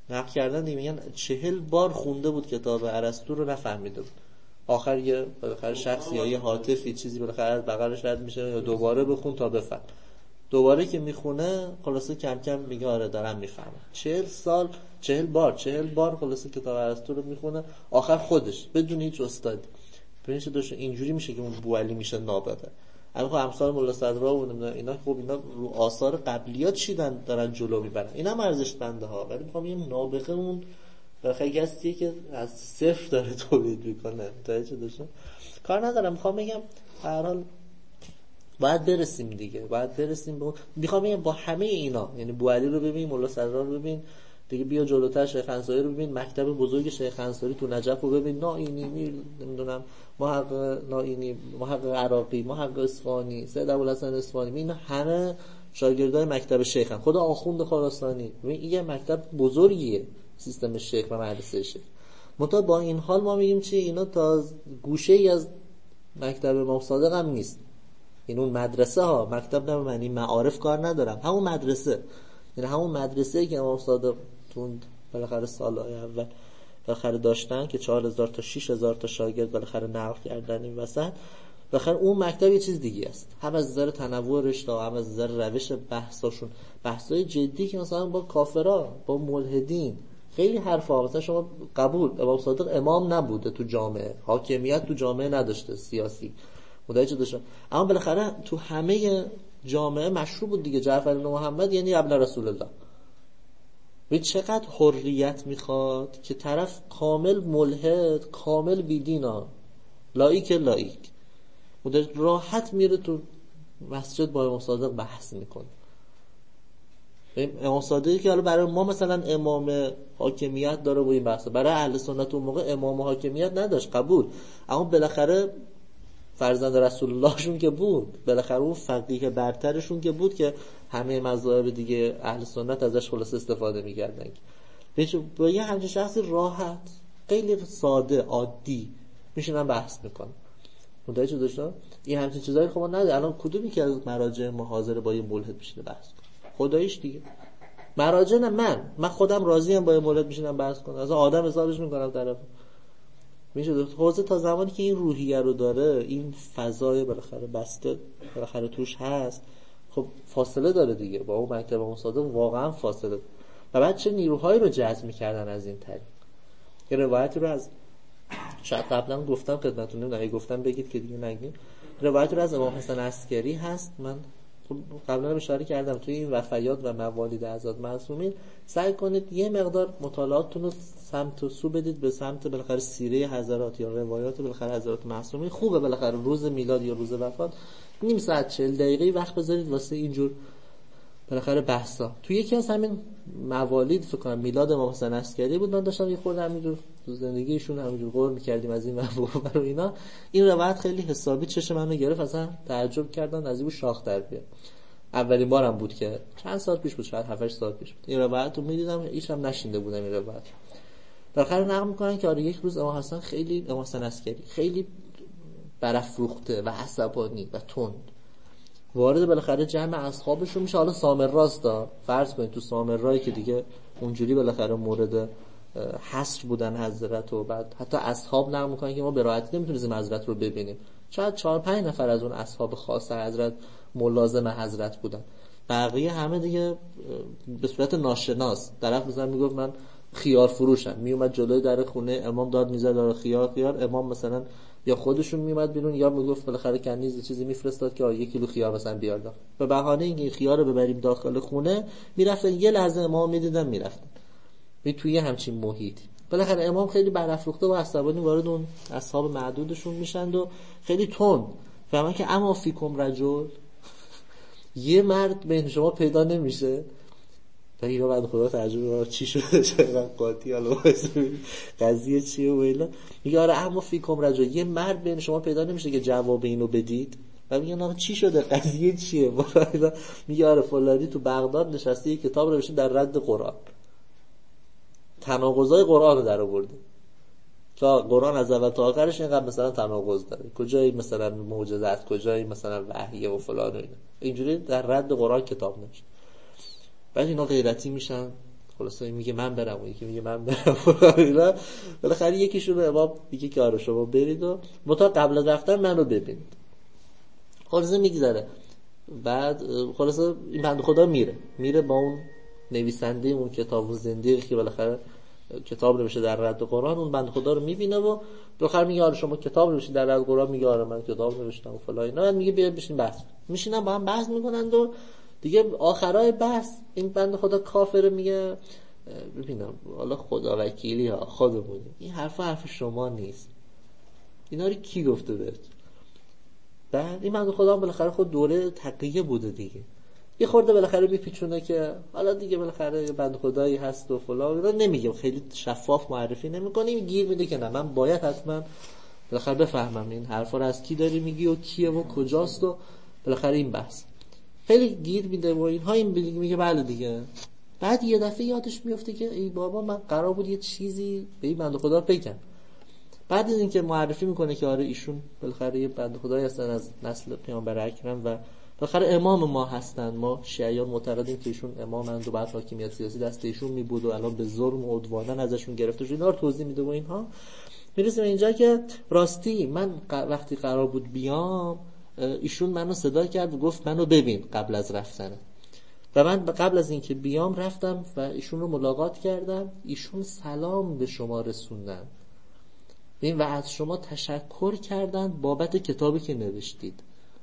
نقل کردن دیگه، میگن 40 بار خونده بود کتاب ارسطو رو نفهمیده بود. آخر یه بالاخره شخصی یا یه هاتفی چیزی بالاخره از بغلش رد میشه یا دوباره بخون تا بفهم. دوباره که میخونه خلاصه کم کم میگه آره دارم میفهمم. 40 بار خلاصه کتاب ارسطو رو میخونه، آخر خودش بدون هیچ استادی. ببین چه داشت اینجوری میشه که اون بوعلی میشه نابغه. اما خب امثال مولا صدرا و اینا خب اینا رو آثار قبلیات چیدن دارن جلو میبرن، اینا ارزشمنده ها. ولی میخوام یه نابغه اون بخاطر کسیه که از صفر داره تولید میکنه. چه داشت کار ندارم. میخوام بگم هر حال باید برسیم دیگه، باید برسیم به اون. میخوام بگم با همه اینا، یعنی بوعلی رو ببین، مولا صدرا رو ببین دیگه، بیا جلوتر شیخ انصاری رو ببین، مکتب بزرگ شیخ انصاری تو نجف رو ببین، نائینی نمیدونم محقق نائینی، محقق عراقی، محقق اصفهانی، سید ابوالحسن اصفهانی، این همه شاگردای مکتب شیخن. خدا آخوند خراسانی، ببین این یه مکتب بزرگیه، سیستم شیخ و مدرسه شیخ. منتها با این حال ما میگیم چی؟ اینا تا گوشه‌ای از مکتب امام صادق هم نیست. این اون مدرسه ها، مکتب نه معنی معارف کار ندارم، همون مدرسه، یعنی همون مدرسه‌ای که امام صادق تو بالاخره سالهای اول بالاخره داشتن که 4000 تا 6000 تا شاگرد بالاخره نقل کردن این وسط، بالاخره اون مکتب یه چیز دیگه است، هم از نظر تنوع رشته، هم از نظر روش بحثاشون، بحثای جدی که مثلا با کافرا، با ملحدین خیلی حرفا. مثلا شما قبول امام صادق امام نبوده تو جامعه، حاکمیت تو جامعه نداشته سیاسی، متوجه داشتن، اما بالاخره تو همه جامعه مشروع بود دیگه. جعفر بن محمد یعنی ابن رسول الله. و چقدر حریت میخواد که طرف کامل ملحد، کامل بیدینا، لایک راحت میره تو مسجد با امام صادق بحث میکنه. امام صادقی که حالا برای ما مثلا امام حاکمیت داره و این بحثه، برای اهل سنت اون موقع امام حاکمیت نداشت، قبول، اما بالاخره فرزند رسول الله شون که بود، بالاخره اون فقیه برترشون که بود که همه مذاهب دیگه اهل سنت ازش خلاص استفاده می‌کردن. با یه همچین شخصی راحت، خیلی ساده، عادی میشینن بحث میکنن. متوجه داشتن؟ این همچین چیزایی خب ما نداره. الان کدومی که از مراجع ما حاضر با یه ملحد بشینه بحث کنه؟ خداییش دیگه. مراجع نه، من خودم راضیم با یه ملحد بشینم بحث کنم، از آدم حسابش میکنم طرف. میشه حوزه تا زمانی که این روحیه رو داره، این فضای بالاخره بسته بالاخره توش هست، خب فاصله داره دیگه با اون مکتب امام صادق، واقعا فاصله داره. و بعد چه نیروهایی رو جذب می‌کردن از این طریق. یه روایتی رو از شاید قبلا گفتم خدمتتون، نمیدونم گفتم بگید که دیگه نگین، روایتی رو از امام حسن عسکری هست، من قبلا هم اشاره کردم توی این وفیات و موالید حضرات معصومین سعی کنید یه مقدار مطالعاتتون رو سمت و سو بدید به سمت بالاخره سیره حضرات یا روایات بالاخره حضرات معصومین. خوبه بالاخره روز میلاد یا روز وفات نیم ساعت 40 دقیقه وقت بذارید واسه اینجور بالاخره بحثا. توی یکی از همین موالید فکر کنم میلاد امام حسن عسکری بود، من داشتم یه خورده همینجور تو زندگیشون همینجور غور می‌کردیم از این موضوع رو اینا، این روایت خیلی حسابی چشم منو گرفت، اصلا تعجب کردم از این شاخ در بیاد. اولین بارم بود که چند سال پیش بود، شاید 7-8 سال پیش بود، این روایت رو می‌دیدم، هیچ هم نشینده بودم این روایت. بالاخره نقل می‌کنن که آره یک روز امام حسن خیلی، امام حسن عسکری خیلی برافروخته و عصبانی و تند وارد بالاخره جمع اصحابشون میشه. حالا سامراستا فرض کنید تو سامرایی که دیگه اونجوری بالاخره مورد حصر بودن حضرت و بعد حتی اصحاب نقل میکنن که ما به راحتی نمیتونیم حضرت رو ببینیم، شاید 4-5 نفر از اون اصحاب خاص حضرت ملازم حضرت بودن، بقیه همه دیگه به صورت ناشناس. طرف مثلا میگفت من خیار فروشم، میومد جلوی در خونه امام داد میزد داره خیار، امام مثلا یا خودشون میومد بیرون یا میگفت بالاخره کنیز چیزی میفرستاد که 1 کیلو خیار مثلا بیار داخل، به بهانه اینکه این خیار رو ببریم داخل خونه میرفتن، یه لحظه امام میدیدن میرفتن. توی همچین محیط بالاخره امام خیلی برافروخته و عصبانی وارد اون اصحاب معدودشون میشن و خیلی تند فهمن که اما فیکم رجل، یه مرد بین شما پیدا نمیشه. تا اینا بعد خدا ترجمه چی شده چرا قاطی حالا قضیه چیه و اینا، میگه آره اما فیکم رجل، یه مرد بین شما پیدا نمیشه که جواب اینو بدید. و میگن آقا چی شده، قضیه چیه؟ میگه آره فلانی تو بغداد نشسته یه کتاب نوشته در رد قرآن، تناقضای قرآن رو در آورده، تا قرآن از اول تا آخرش اینقدر مثلا تناقض داره، کجایی مثلا معجزات، کجایی مثلا وحی و فلان و اینا، اینجوری در رد قرآن کتاب نوشته. بعد اینا غیرتی میشن، خلاصه میگه من برم، اون یکی میگه من برم. بالاخره یکیشون به امام میگه که آره شما برید و متا قبل از رفتن منو ببینید. خلاصه میگذره. بعد خلاصه این بنده خدا میره با اون نویسنده اون کتاب و زندگی که بالاخره کتاب نوشته در رد قرآن، اون بنده خدا رو میبینه و بالاخره میگه آره شما کتاب نوشتید در رد قرآن؟ میگه آره من کتاب نوشتم و فلان اینا. میگه بیا بشین بحث. میشینن با هم بحث میکنند و دیگه آخرای بحث این بنده خدا کافر میگه ببینم حالا خدا وکیلی ها خودمونی، این حرف شما نیست، اینا رو کی گفته بهت؟ بعد این بنده خدا بالاخره خود دوره تقیه بوده دیگه، یه خورده بالاخره میپیچونه که حالا دیگه بالاخره بنده خدایی هست و فلان. نمیگه خیلی شفاف معرفی نمیکنه، گیر میده که نه من باید حتما بالاخره بفهمم این حرفا رو از کی داری میگی و کیه و کجاست و بالاخره این بحث خیلی گیر میده و اینها. این میگه بله دیگه. بعد یه دفعه یادش میفته که ای بابا من قرار بود یه چیزی به این بنده خدا بگم. بعد از اینکه معرفی میکنه که آره ایشون بالاخره یه بنده خدایی هستن از نسل پیامبر اکرم و بالاخره امام ما هستن، ما شیعیان معتقدیم که ایشون امامند و بعد حاکمیت سیاسی دست ایشون میبود و الان به ظلم و عدوانن ازشون گرفته شد. اینا رو توضیح میده و اینها. میرسیم اینجا که راستی من وقتی قرار بود بیام ایشون منو صدا کرد و گفت منو ببین قبل از رفتنه و من قبل از اینکه بیام رفتم و ایشون رو ملاقات کردم. ایشون سلام به شما رسوندن و از شما تشکر کردن بابت کتابی که نوشتید.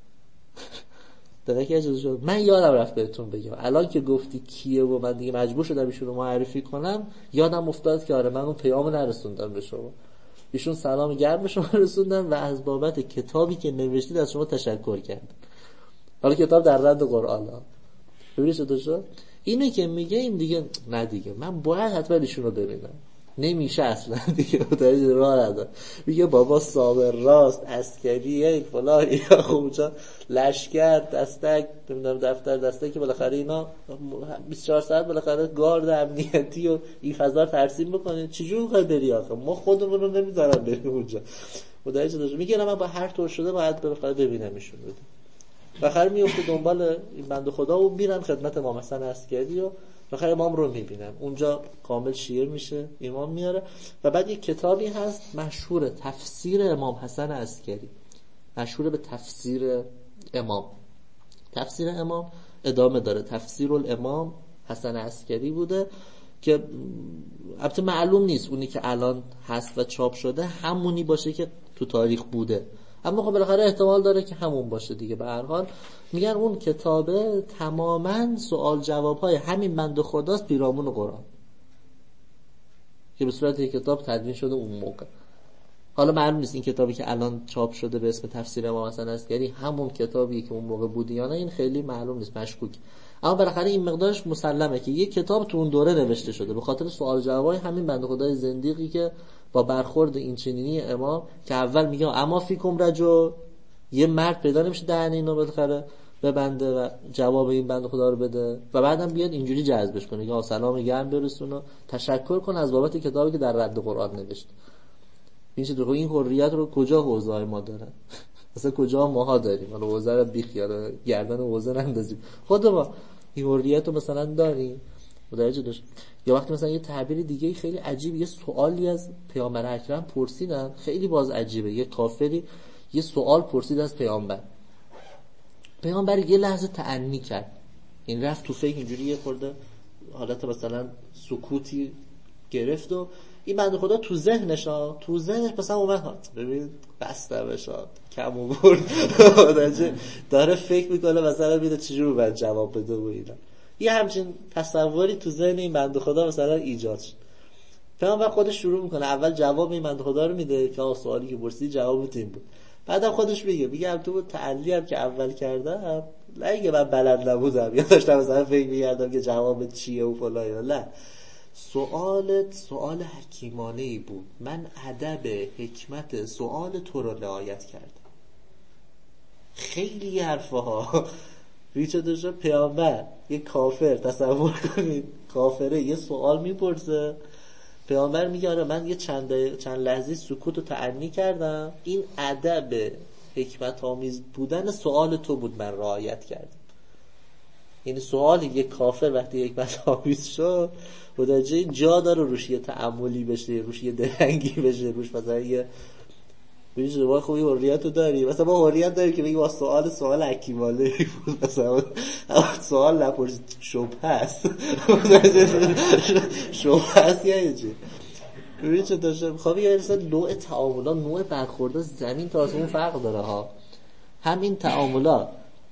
درک اجازه شد. من یادم رفت بهتون بگم الان که گفتی کیه و من دیگه مجبور شدم ایشون رو معرفی کنم، یادم افتاد که آره من اون پیامو نرسوندم به شما. ایشون سلام گرم به شما رسوندن و از بابت کتابی که نوشتید از شما تشکر کردن. حالا کتاب در رد قرآن ها. ببینید چطور شد؟ اینه که میگه این دیگه نه دیگه من باید حتما ایشون رو ببینم، نمیشه اصلا دیگه متوجه راه نداره. میگه بابا صابر راست عسکریه فلان یا اونجا لشکر دستک نمیدونم دفتر دستک که بالاخره اینا 24 ساعت بالاخره گارد امنیتی و این فضا رو ترسیم بکنه. چجوری میخوای بری آخه؟ ما خودمون رو نمیذارن بریم اونجا. متوجه شدی؟ میگه من با هر طور شده باید بالاخره ببینم ایشون رو. بالاخره میفته دنبال این بنده خدا و میرن خدمت امام حسن عسکری و بالاخره امام رو میبینن. اونجا کامل شیر میشه، امام میاره و بعد یک کتابی هست مشهور تفسیر امام حسن عسکری، مشهور به تفسیر امام. تفسیر امام ادامه داره، تفسیر الامام حسن عسکری بوده که البته معلوم نیست اونی که الان هست و چاپ شده همونی باشه که تو تاریخ بوده، اما خب بالاخره احتمال داره که همون باشه دیگه. به هر حال میگن اون کتابه تماما سوال جواب‌های همین بنده خداست پیرامون قرآن که به صورت یک کتاب تدوین شده اون موقع. حالا معلوم نیست این کتابی که الان چاپ شده به اسم تفسیر امام حسن عسکری همون کتابی که اون موقع بود یا نه، این خیلی معلوم نیست، مشکوک. اما بالاخره این مقدارش مسلمه که یک کتاب تو اون دوره نوشته شده به خاطر سوال جوابای همین بنده خدای زندیقی که با برخورد این چنینی امام که اول میگه اما فیکم رجل، یه مرد پیدا نمیشه دهن اینو بالاخره ببنده و جواب این بنده خدا رو بده و بعدم بیاد اینجوری جذبش کنه که سلام گرم برسونه و تشکر کنه از بابت کتابی که در رد قرآن نوشته. این چه این حریت رو کجا حوزه‌های ما دارن؟ اصلا کجا ماها داریم؟ حالا حوزه رو بی خیال گردن حوزه نندازیم. خود ما این حریت رو مثلا داریم؟ متوجه داشت؟ یا وقتی مثلا یه تعبیر دیگه خیلی عجیب، یه سوالی از پیامبر اکرم پرسیدن خیلی باز عجیبه، یه کافری یه سوال پرسید از پیامبر یه لحظه تأنی کرد، این رفت تو فکر اینجوری یه خورده حالت مثلا سکوتی گرفت و این بنده خدا تو ذهنش مثلا اومد ببین بسته بشاد کم آورد داره فکر میکنه مثلا میده چجور باید جواب بده و اینا. یه همچین تصوری تو ذهن این بنده خدا مثلا ایجاد شد. پیامبر خودش شروع میکنه اول جواب این بنده خدا رو میده که سوالی که پرسید جوابت این بود، بعدم خودش میگه تو تعلی هم که اول کردم اگه من بلد نبودم یا داشتم مثلا فکر میکردم که جواب چیه و فلان یا نه، سوال حکیمانه‌ای بود، من ادب حکمت سوال تو رو رعایت کردم. خیلی حرفها ریچه داشته. پیامبر یه کافر، تصور کنید کافره یه سوال میپرسه، پیامبر میگه آره من یه چند لحظه سکوت رو تأنی کردم، این ادب حکمت آمیز بودن سوال تو بود من رعایت کردم. این سوالی یک کافر وقتی یک مذهبیست شد متوجه جا داره روش یه تأملی بشه، روش یه درنگی بشه، روش مثلا یه ببینید شما خوبی حریت رو داری، مثلا ما حریت داریم که بگیم با سوال حکیمانه بود، مثلا سوال نپرسید شبهه است شبهه است یعنی چی؟ ببینید چه داشته خب یه مثلا نوع تعاملات، نوع برخوردها زمین تا آسمون فرق داره ها. همین تعاملات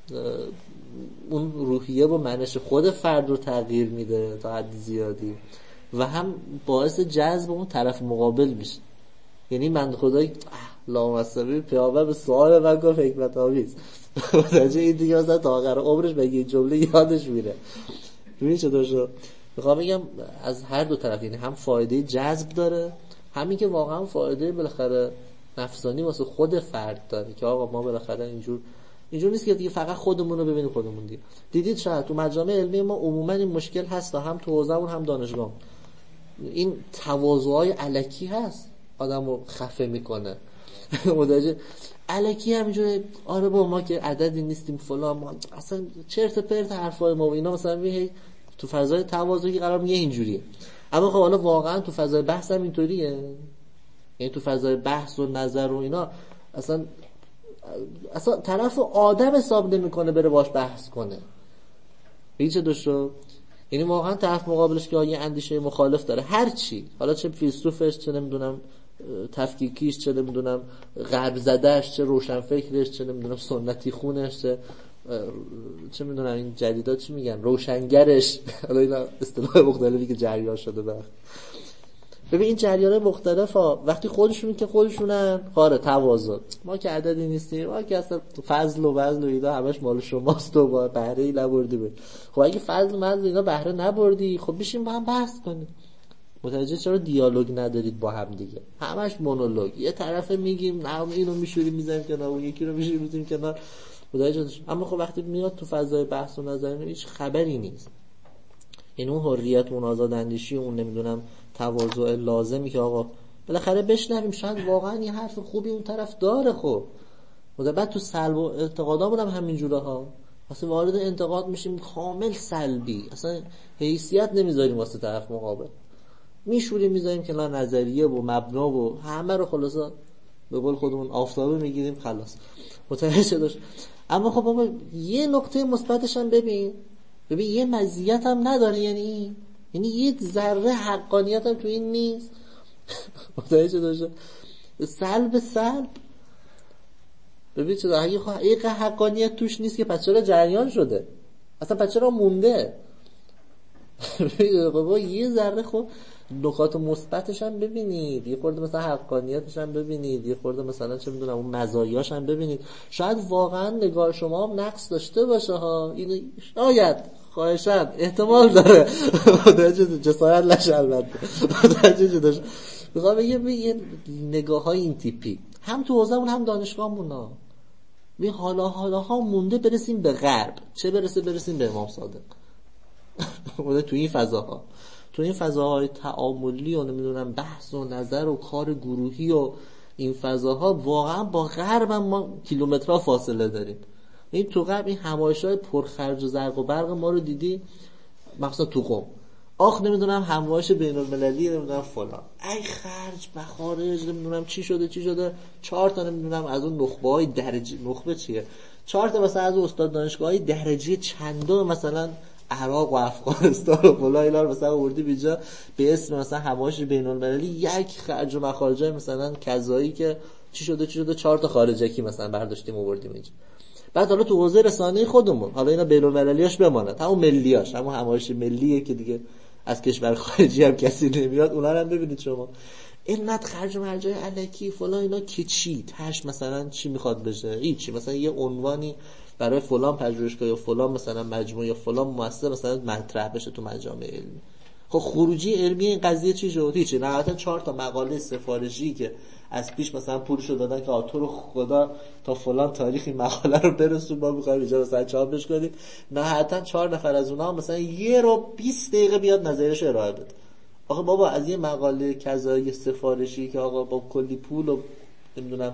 اون روحیه و منش خود فرد رو تغییر میده تا حد زیادی و هم باعث جذب اون طرف مقابل میشه. یعنی من خدای لامصبی پیامبر به سوال من گفت حکمت آمیز متوجه این دیگه مثلا تا آخر عمرش بگه این جمله یادش میره. ببین چه داشته میخوام بگم از هر دو طرف، یعنی هم فایده جذب داره، همین که واقعا فایده بالاخره نفسانی واسه خود فرد داره که آقا ما بالاخره اینجور نیست که دیگه فقط خودمون رو ببینیم خودمون دیگه. دیدید شاید تو مجامع علمی ما عموما این مشکل هست، هم تو حوزه‌مون هم دانشگاه، این تواضع‌های الکی هست آدمو خفه میکنه متوجه الکی همینجوری آره با ما که عددی نیستیم فلان، ما اصلا چرت پرت حرفای ما و اینا مثلا میگه تو فضای تواضعی قرار میگه اینجوریه. اما خب حالا واقعا تو فضای بحث هم اینطوریه، یعنی تو فضای بحث و نظر و اینا اصلا طرف آدم حساب نمیکنه بره باش بحث کنه. هیچ دوشو یعنی واقعا طرف مقابلش که یه اندیشه مخالف داره، هر چی حالا چه فیلسوفش، چه نمیدونم تفکیکیش، چه نمیدونم غرب زدهش، چه روشنفکرش، چه نمیدونم سنتی خونش، چه میدونم این جدیدا چی میگن روشنگرش، حالا اینا اصطلاح مختلفی که جریان شده بخ. ببین این جریان‌های مختلف ها وقتی خودشونن خاره تواضع، ما که عددی نیستیم، ما که اصلا فضل و وزن و اینا همش مال شماست و با بهره ای نبردی بود. خب اگه فضل وزن اینا بهره نبردی، خب بشین با هم بحث کنیم. متوجه چرا دیالوگ ندارید با هم دیگه؟ همش مونولوگ، یه طرفه میگیم نه اینو میشوریم میذاریم کنار، اون یکی رو میشوریم میذاریم کنار. متوجه شدید؟ اما خب وقتی میاد تو فضای بحث و نظر هیچ خبری نیست. این اون حریت، اون آزاداندیشی، اون نمیدونم تواضع لازمی که آقا بالاخره بشنویم شاید واقعا یه حرف خوبی اون طرف داره. خب بعد تو سلب و انتقادامون هم همین جوره ها، اصلا وارد انتقاد میشیم کامل سلبی، اصلا حیثیت نمیذاریم واسه طرف مقابل، میشوریم میذاریم کنار نظریه و مبنا و همه رو خلاصا به قول خودمون آفتابه میگیریم خلاص. متوجه داشت. اما خب بابا یه نکته مثبتش هم ببین یه مزیت هم نداره، یعنی یه ذره حقانیت هم تو این نیست. متوجه داشت. سلب ببین چه اگه حقانیت توش نیست که پس چرا جریان شده، اصلا پس چرا مونده. بابا یه ذره خب نکات مثبتش هم ببینید، یه خورده مثلا حقانیتش هم ببینید، یه خورده مثلا چه میدونم اون مزایاش هم ببینید. شاید واقعا نگاه شما هم نقص داشته باشه ها، اینو شاید خواهشاً احتمال داره جسارت نشه البته. متوجه داشت. میخوام بگم یه نگاه‌های این تیپی هم تو حوزه‌مون هم دانشگاهمون ها می حالاها مونده برسیم به غرب، چه برسیم به امام صادق. تو این فضاهای تعاملی و نمیدونم بحث و نظر و کار گروهی و این فضاها واقعا با غرب هم ما کیلومترها فاصله داریم. این تو غرب این همایش‌های پرخرج و زرق و برق ما رو دیدی، مخصوصا تو قم نمیدونم همایش بین‌المللی نمیدونم فلان، ای خرج مخارج نمیدونم چی شده 4 تا نمیدونم از اون نخبه‌های درجه، نخبه چیه 4 تا مثلا از استاد دانشگاهی درجه چندم مثلا عراق و افغانستان و فلان اینا رو مثلا آوردی اینجا به اسم مثلا همایش بین‌المللی، یک خرج و مخارجای مثلا کذایی که چی شده 4 تا خارجکی مثلا برداشتیم آوردیم اینجا. بعد حالا تو حوزه رسانه‌ای خودمون حالا اینا بین‌المللیاش بماند، همون ملیاش، همون همایش ملیه که دیگه از کشور خارجی هم کسی نمیاد، اونا رو هم ببینید شما اینقدر خرج و مرجای الکی فلان اینا که چی تاش مثلا چی میخواد بشه، هیچی، مثلا یه عنوانی برای فلان پژوهشگاه یا فلان مثلا مجموعه یا فلان مؤسسه مثلا مطرح بشه تو مجامع علمی. خب خروجی علمی این قضیه چی شد؟ هیچی، نهایتا 4 تا مقاله سفارشی که از پیش مثلا پولشو دادن که تو رو خدا تا فلان تاریخی مقاله رو برسون ما می‌خوایم اینجا مثلا چاپش کنیم، نهایتا 4 نفر از اونها مثلا 1 رو 20 دقیقه بیاد نظرش ارائه بده. آخه بابا از یه مقاله کذایی سفارشی که آقا با کلی پول و نمیدونم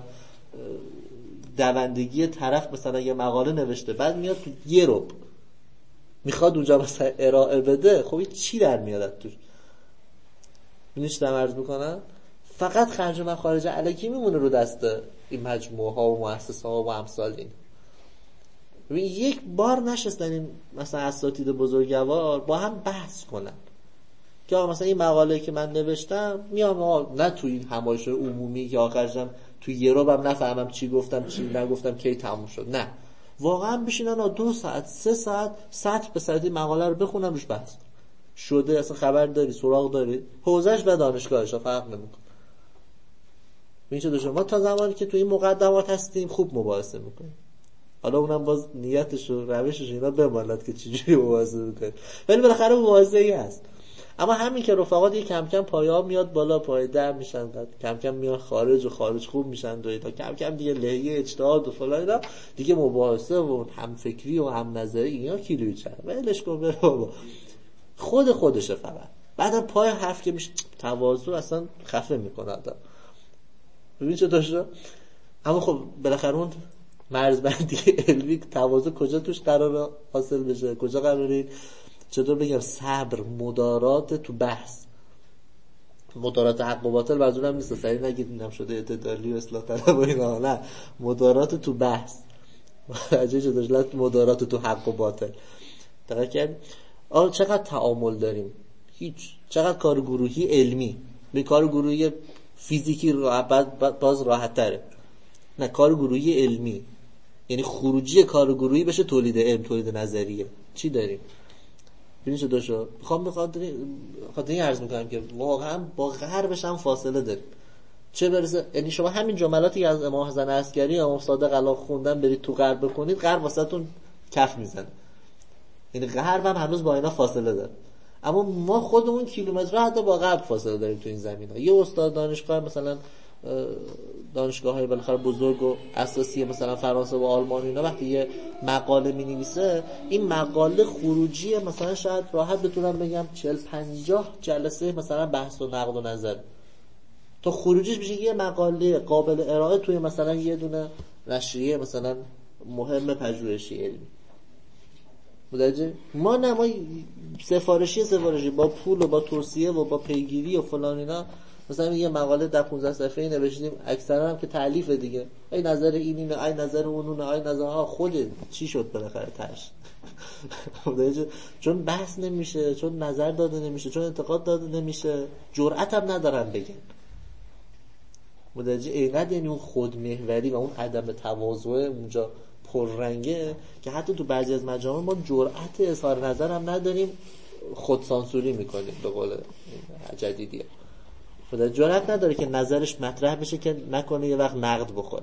دوندگی طرف مثلا یه مقاله نوشته، بعد میاد تو 1 رو میخواد اونجا مثلا ارائه بده، خب این چی در میاد توش؟ میدونی چی عرض میکنم؟ فقط خرج و مخارج الکی میمونه رو دست این مجموعه ها و مؤسسه ها و امثال این. ببین یک بار نشستن این مثلا اساتید بزرگوار با هم بحث کنن که آقا مثلا این مقاله که من نوشتم میام نه تو این همایش عمومی که آخرشم تو یه رو هم نفهمم چی گفتم چی نگفتم کی تموم شد، نه واقعا بشینن 2 ساعت 3 ساعت سطر به سطر مقاله رو بخونم روش بحث شده، اصلا خبر داری سراغ داری حوزهش و دانشگاهش فرق نمیکنه. این چه دوشه ما تا زمانی که تو این مقدمات هستیم خوب مباحثه میکنیم، حالا اونم باز نیتش و روشش اینا بماند که چجوری مباحثه میکنه، ولی بالاخره مباحثه‌ای هست. اما همین که رفقات یه کم کم پایه‌ها میاد بالا، پایه‌در میشن، کم کم میان خارج و خارج خوب میشن و اینا، کم کم دیگه لحیه اجتهاد و فلان اینا دیگه مباحثه و هم فکری و هم نظری اینا کیلویی چرا ولش کن بره بابا، خودشه فقط. بعدم پای حرف که میشه تواضع اصلا خفه میکنه آدم. ببین چه داشته. اما خب بالاخره اون مرزبندی علمی تواضع کجا توش قراره حاصل بشه، کجا قراره چطور بگم صبر، مدارات تو بحث، مدارات حق و باطل منظورم نیست سری نگید اینم شده اعتدالی و اصلاح طلب و اینا، نه مدارات تو بحث عجیبه داشت مدارات تو حق و باطل دقیق کرد. چقدر تعامل داریم، هیچ. چقدر کار گروهی علمی، به کار گروهی فیزیکی باز راحت تره، نه کار گروهی علمی یعنی خروجی کار گروهی بشه تولید علم، تولید نظریه. چی داریم؟ ببین چه داشت. بخاطر این عرض میکنم که واقعا با غربش هم فاصله داریم، چه برسه یعنی شما همین جملاتی از امام حسن عسکری یا امام صادق علا خوندن برید تو غرب بکنید، غرب واسهتون کف میزنه. یعنی غرب هم هنوز با اینا فاصله داره، اما ما خودمون کیلومترها حتی با غرب فاصله داریم تو این زمینه. یه استاد دانشگاه مثلا دانشگاه‌های بالاخره بزرگ و اساسی مثلا فرانسه و آلمان اینا وقتی یه مقاله می‌نویسه، این مقاله خروجی مثلا شاید راحت بتونم بگم 40-50 جلسه مثلا بحث و نقد و نظر تا خروجیش بشه یه مقاله قابل ارائه توی مثلا یه دونه نشریه مثلا مهم پژوهشی علمی. متوجه؟ ما نه، ما سفارشی با پول و با توصیه و با پیگیری و فلان اینا مثلا یه مقاله در 15 صفحه‌ای نوشتیم، اکثرا هم که تألیف دیگه، ای نظر اینه، ای نظر اونونه، ای نظرها خودت چی شد بالاخره تاش چون بحث نمیشه، چون نظر داده نمیشه، چون انتقاد داده نمیشه، جرأت هم ندارن بگن. متوجه؟ اینقدر یعنی اون خودمحوری و اون عدم تواضع اونجا پررنگه که حتی تو بعضی از مجامع ما جرأت اظهار نظر هم نداریم، خودسانسوری میکنیم به قول جدیدیه. خدا جرأت نداره که نظرش مطرح بشه که نکنه یه وقت نقد بخوره.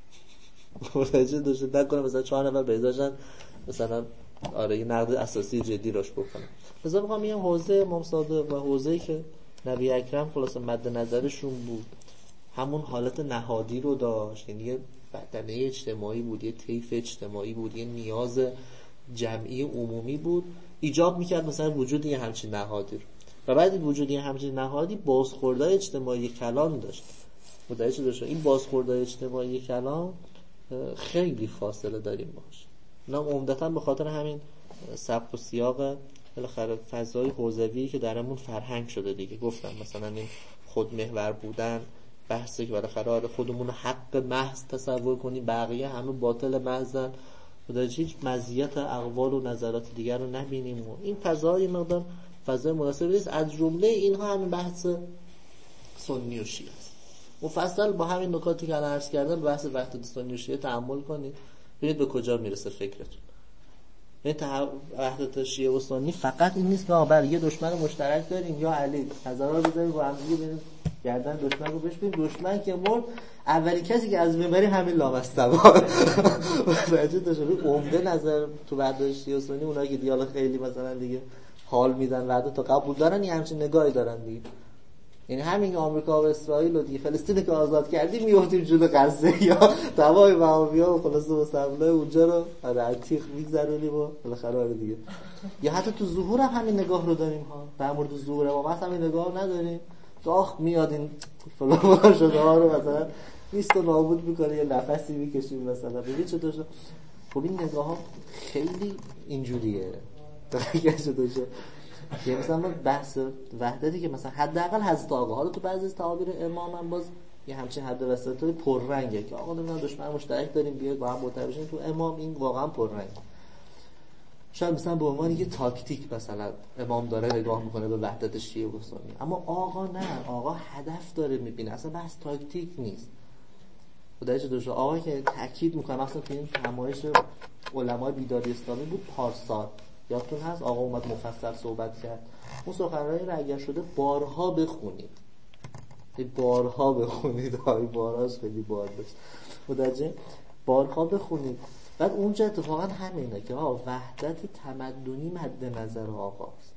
متوجه داشته نکنه مثلا 4 نفر پیداشن مثلا آره یه نقد اساسی جدی راش بکنه. مثلا میخوام میگم حوزه امام صادق و حوزه‌ای که نبی اکرم خلاص مد نظرشون بود همون حالت نهادی رو داشت، یعنی یه بدنه اجتماعی بود، یه طیف اجتماعی بود، یه نیاز جمعی عمومی بود، ایجاب میکرد مثلا وجود یه همچین نهادی رو. و بعد وجود یه همچین نهادی بازخوردهای اجتماعی کلان داشت. متوجه داشت این بازخوردهای اجتماعی کلان خیلی فاصله داریم باش. نه عمدتاً به خاطر همین سبک و سیاق بالاخره فضای حوزوی که درمون فرهنگ شده دیگه. گفتم مثلا این خودمحور بودن، بحثی که بالاخره خودمون حق محض تصور کنیم، بقیه همه باطل محضن، متوجه هیچ مزیت اقوال و نظرات دیگر رو نبینیم و این فضای مقدار فضای مناسب نیست. از جمله اینها همین بحث سنی و شیعه است. مفصل با همین نکاتی که الان عرض کردم به بحث وحدت سنی و شیعه تأمل کنید، ببینید به کجا میرسه فکرتون. این وحدت شیعه و سنی فقط این نیست که بله یه دشمن مشترک داریم یا علی نظرها رو بذاریم با هم دیگه بریم گردن دشمن رو بشکنیم، دشمن که مرد اولین کسی که از میبریم همین لامصطبا. راجع به عمده نظر تو وحدت شیعه و سنی اونایی که دیالا خیلی مثلا دیگه حال میدن وحدت تا قبول دارن یه همچین نگاهی دارن دیگه. یعنی همین آمریکا و اسرائیل و دیگه فلسطین که آزاد کردیم میافتیم جلو غزه یا دوای وهابی‌ها و خلاص مستعمره اونجا رو عتیق میگذرونیم و بالاخره دیگه. یا حتی تو ظهور هم همین نگاه رو داریم ها. در مورد ظهور ما مثلا همین نگاه نداریم. داخ میاد این فلان شده ها رو مثلا نیست و نابود میکنه، یه نفسی میکشیم مثلا. ببین چطور شد. خب این نگاه ها خیلی اینجوریه. که مثلا بحث وحدتی که مثلا حداقل حضرت آقا، حالا تو بعضی از تعابیر امام هم باز یه همچین حد وسطی پررنگه که آقا نمیدونم دشمن مشترک داریم بیاید با هم متحد بشیم، تو امام این واقعا پررنگ. شاید مثلا به عنوان یه تاکتیک مثلا امام داره نگاه میکنه به وحدت شیعه و سنی، اما آقا نه، آقا هدف داره میبینه، اصلا بحث تاکتیک نیست. خدایش دوشه آقا که تاکید میکنه، مثلا تو این همایش علمای بیداری اسلامی بود پارسال، یادتون هست آقا اومد مفصل صحبت کرد، اون سخنرانی را اگر شده بارها بخونید، بارها بخونید، بارهاش خیلی بار داشت، خدایش بارها بخونید. بعد اونجا اتفاقا همینه که وحدت تمدنی مد نظر آقاست،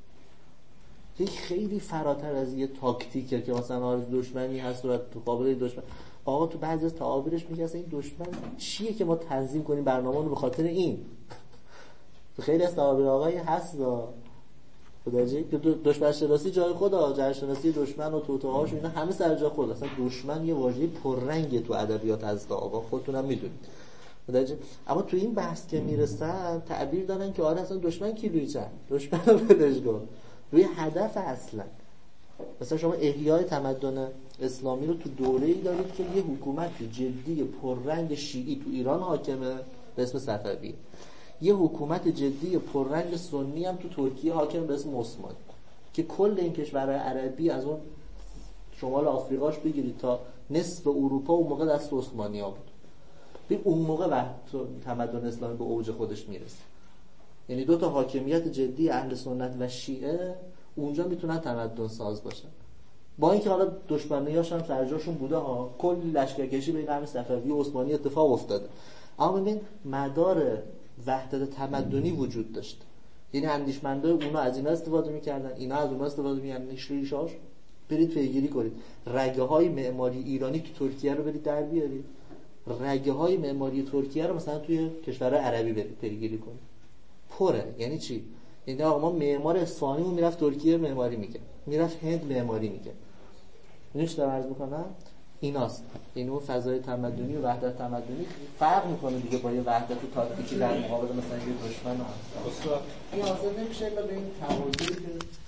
یک خیلی فراتر از یه تاکتیکه که مثلا دشمنی هست و تو قابل دشمن. آقا تو بعضی از تعابیرش میگه اصلا این دشمن چیه که ما تنظیم کنیم برنامه رو به خاطر این. تو خیلی از تعابیر آقایی هست خداجی که دشمن شناسی جای خدا، جای شناسی دشمن و توتوهاش اینا همه سر جای خود. اصلا دشمن یه واژه پررنگه تو ادبیات از آقا، خودتونم میدونید خداجی. اما تو این بحث که میرسن تعبیر دارن که آره اصلا دشمن کیلویی چند، دشمن رو بدش کن روی هدف. اصلا مثلا شما احیای تمدن اسلامی رو تو دوره‌ای دارید که یه حکومت جدی پررنگ شیعی تو ایران حاکمه به اسم صفوی، یه حکومت جدی پررنگ سنی هم تو ترکیه حاکم به اسم عثمانی، که کل این کشورهای عربی از اون شمال آفریقاش بگیرید تا نصف اروپا اون موقع دست عثمانی‌ها بود. ببین اون موقع تمدن اسلامی به اوج خودش میرسه، یعنی دو تا حاکمیت جدی اهل سنت و شیعه اونجا میتونن تمدن ساز باشن، با اینکه حالا دشمنی‌هاش هم سر جاشون بوده ها، کل لشکرکشی بین همین صفوی و عثمانی اتفاق افتاده، اما ببین مدار وحدت تمدنی وجود داشت. یعنی اندیشمندای اونا از اینا استفاده می‌کردن، اینا از اونها استفاده می‌کردن، ریشاش برید پیگیری کنید. رگه‌های معماری ایرانی تو ترکیه رو برید در بیارید، رگه‌های معماری ترکیه رو مثلا توی کشورهای عربی برید پیگیری کنید، پره. یعنی چی؟ یعنی آقا ما معمار اصفهانیمون میرفت ترکیه معماری می‌کرد، میرفت هند معماری می‌کرد. اینش دارم عرض می‌کنم ایناست. این اون فضای تمدنی و وحدت تمدنی فرق میکنه دیگه با یه وحدت تاکتیکی در مقابل مثلا یه دشمن هست. این حاصل نمیشه الا به این تعادلی که